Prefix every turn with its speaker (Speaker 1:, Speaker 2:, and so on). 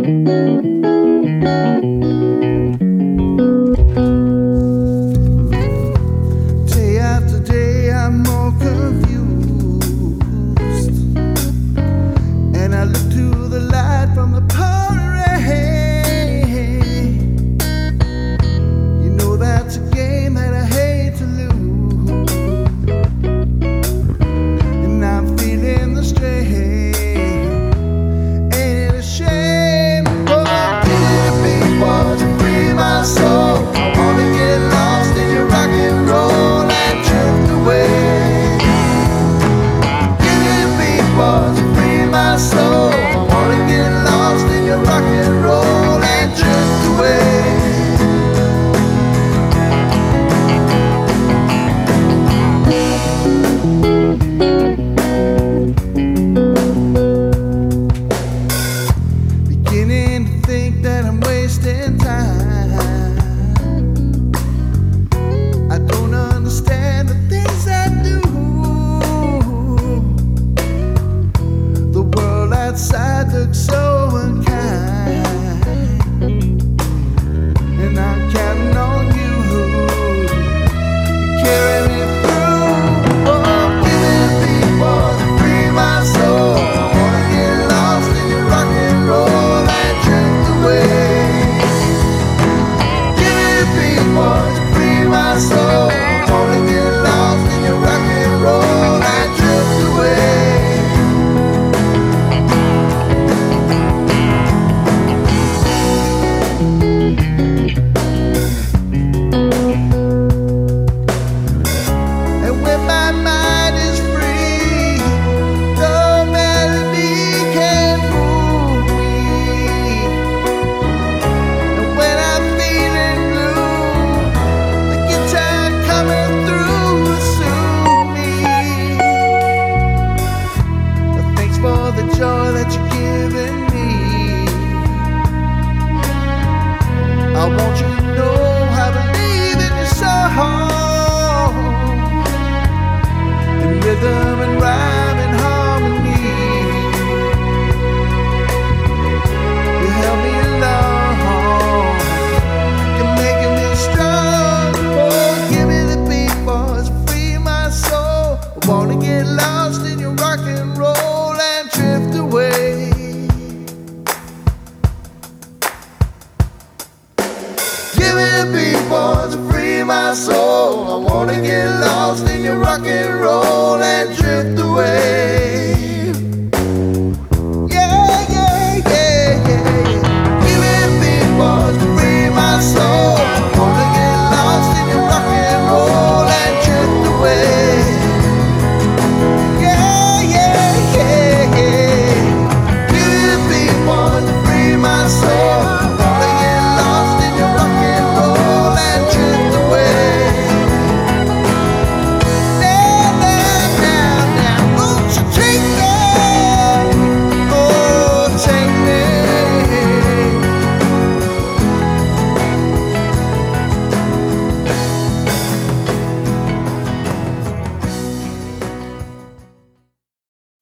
Speaker 1: Day after day, I'm more confused, and I look to the light from the pouring rain. You know that's a game that I hate to lose, and I'm feeling the strain. Ain't it a shame? Oh, give me people to free my soul. I wanna get lost in your rock and roll and drift away. Give me people to free my soul. I wanna get lost in your rock and roll and drift away. Beginning to think that I'm wasting time. I don't understand the things I do. The world outside looks so unkind, and I'm counting on you to carry me through. Oh, give me the people to free my soul. I wanna get lost in your rock and roll and drift away. Give me the people to free my soul. I wanna get lost in your rock and roll and drift away. And when my mind is free, no melody can move me. And when I'm feeling blue, the guitar coming through will soothe me. But thanks for the joy that you're giving me. I want you to know I believe in your soul, in rhythm and rhyme and harmony. You help me along, you're making me strong. Oh, give me the beat, boys, free my soul. I wanna get lost in your rock and roll and drift away. Give me the beat, boys, free my soul. I wanna get